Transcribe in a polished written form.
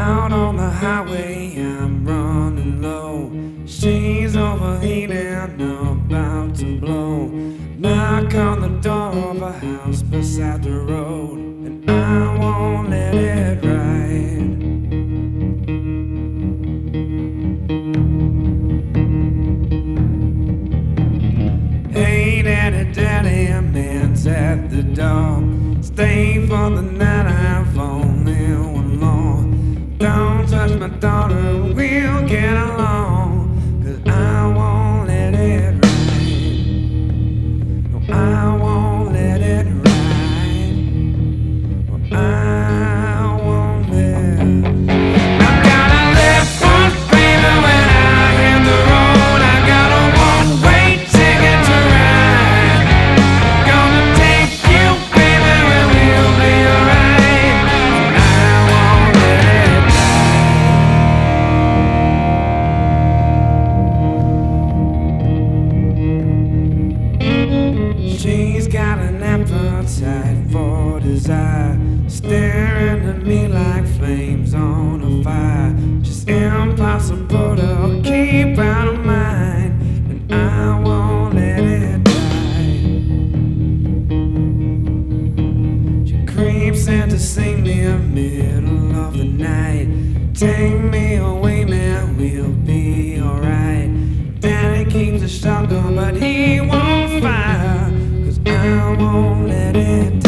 Out on the highway, I'm running low. She's overheating, about to blow. Knock on the door of a house beside the road, and I won't let it ride. Hey, daddy, daddy, a man's at the door. Stay for the night, I've only one more. Don't touch my daughter, we'll get along. 'Cause I won't let it ride. No, I won't let it ride. No, I won't let. I gotta live first, baby, when I hit the road. I got a one-way ticket to ride. Gonna take you, baby, where we'll be alright. I won't let it die. She's got an appetite for desire, staring at me like flames on a fire. Just impossible to keep out of mind, and I won't let it die. She creeps in to see me in the middle of the night. Take me away, man, we'll be alright. Daddy keeps a shotgun, but he won't fire, 'cause I won't let it die.